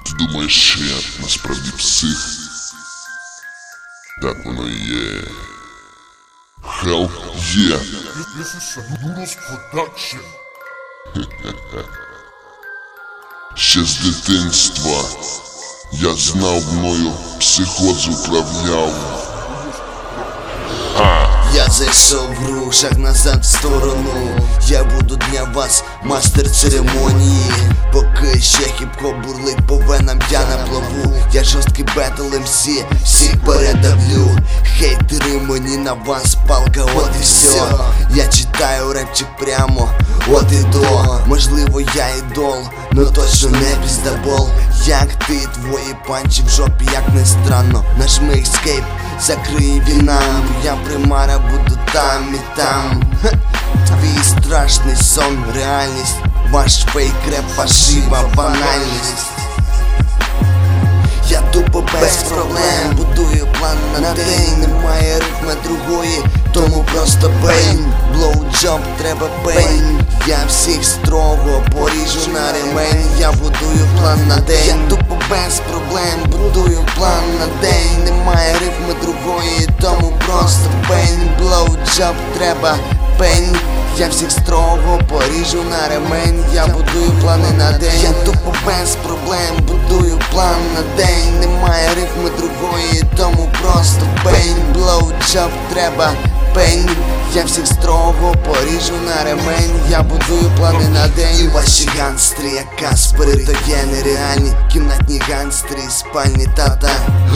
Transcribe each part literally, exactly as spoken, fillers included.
Ти думаєш, що я насправді псих? Так воно і є. Hell yeah. This is a Noodles production. Ще з дитинства я знав, мною психоз управляв. Я зайшов в рух, шаг назад в сторону. Я буду для вас мастер церемонії. Поки ще хіп-хоп бурлить по венам, я на плаву. Я жорсткий бетл ем сі, всіх передавлю. Хейтери, мені на вас палка, от і все. Я читаю репчик прямо, от і до. Можливо я ідол, но точно не піздабол. Як ти, твої панчі в жопі, як не странно. Нажми escape, закрий війна. Я примара, буду там і там. Ха. Твій страшний сон, реальність. Ваш фейк реп, фальшива банальність. Я тупо без проблем будую план на день. Немає рифми другої, тому просто пейн. Блоуджоп, треба пейн. Я всіх строго поріжу на ремень. Я будую план на день. Я тупо без проблем будую план на день. Немає рифми другої, тому просто пейн. Блоуджоп, треба пейн. Я всіх строго поріжу на ремень. Я будую плани на день. Я тупо без проблем будую план на день. Немає рифми другої, тому просто пейн. Блоуджоп, треба пейн. Я всіх строго поріжу на ремень. Я будую плани на день. І ваші ганстри, як Каспери, то є нереальні. Кімнатні ганстри, спальні тата.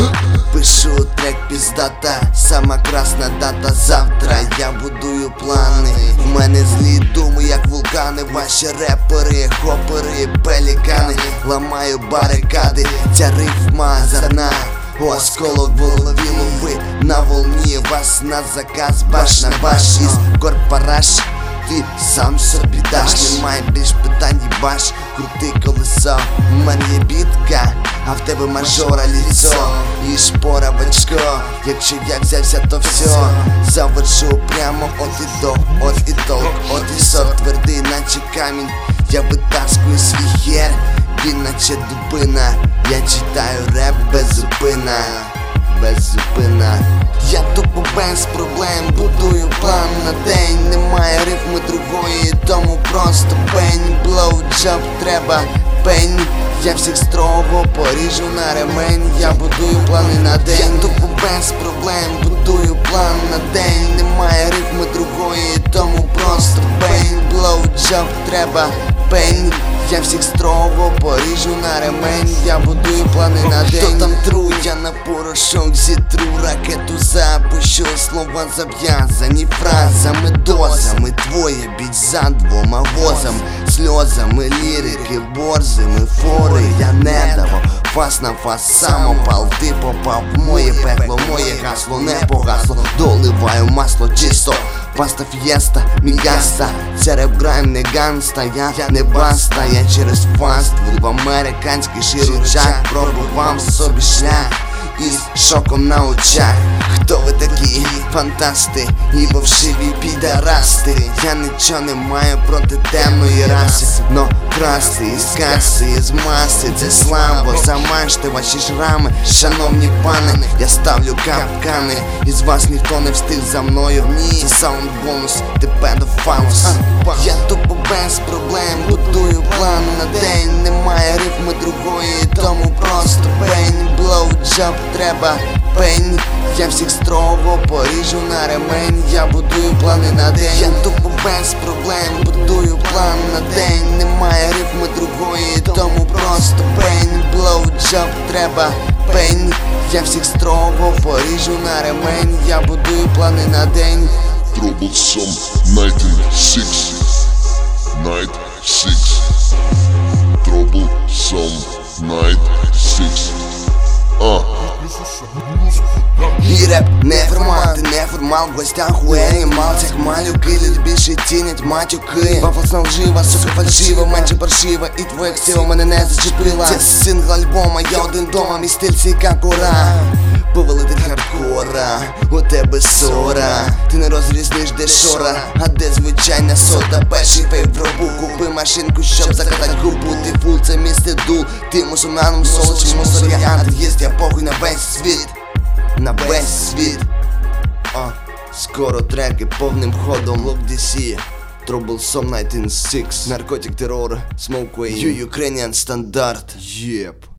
Пишу трек піздата, сама красна дата завтра. Я будую плани. В мене злі думи, як вулкани. Ваші репери, хопери, пелікани. Ламаю барикади, ця рифма зарна. Осколок в голові, лови на волні. Вас на заказ, баш на баш із корпораш. Ти сам собі даш, немає більш питань, їбаш. Крути колесо, в мене є бітка, а в тебе мажора ліцо і шпора в очко. Якщо я взявся, то все завершу прямо от і до, от і толк, от і сорт твердий, наче камінь. Я витаскую свій хер, він наче дубина. Я читаю реп без зупина, без зупина. Я тупо без проблем будую план на день. Немає рифми другої, тому просто пень. Блоуджоп, треба пень. Я всіх строго поріжу на ремень. Я будую плани на день. Я тупо без проблем будую план на день. Немає рифми другої, тому просто пень. Блоуджоп, треба пень. Я всіх строго поріжу на ремень. Я будую плани на день. Хто там тру, я на порошок зітру. Ракету запущу, слова зав'язані фразами, дозами. Твоє біть за двома возами, сльозами лірики, борзими фори. Я не давав фас на фас, самопал. Ти попав в моє пекло, моє гасло не погасло. Доливаю масло чисто, паста фієста, мігаста. Це реп грайм, не ганста, я не баста. Я через фастфуд в американський широчак пробував собі шлях із шоком на очах. Хто ви такі? Фантасти і вовшиві підарасти. Я нічого не маю проти темної раси, но красти із каси, із маси. Це слабо, замажте ваші шрами, шановні пани. Я ставлю капкани, із вас ніхто не встиг за мною. Ні, це саунд бонус, ти педофалус. Я тупо без проблем будую план на день. Немає рифми другої, тому просто пень. Блоуджоп, треба пень. Я всіх строго поріжу на ремень. Я будую плани на день. Я тупо без проблем будую план на день. Немає рифми другої, тому просто пень. Блоуджоп, треба пень. Я всіх строго поріжу на ремень. Я будую плани на день. Troublesome ninety six. Night six. Troublesome Night six. А. This is a Noodles production. І реп неформал, ти неформал, в гостях у Енімал. Цих малюки люди більше цінять матюки. Пафосна лжива, сука фальшива, менше паршива. І твоя ксива мене не зачепила. Це сингл альбома, я один дома, мій стиль цікавора. повелитель хардкора, у тебе сора. Ти не розрізниш, де шора, а де звичайна сода. Перший фейк в робу, купи машинку, щоб закатать губу. Ти фул, це місце дул, ти мусульманом, солодший мусоріант. Єсть я похуй на весь світ, на весь світ. О, скоро треки повним ходом. Лок ді сі, Troublesome дев'яносто шість, Наркотик терор, Smoke Way, Ukrainian стандарт. Єп.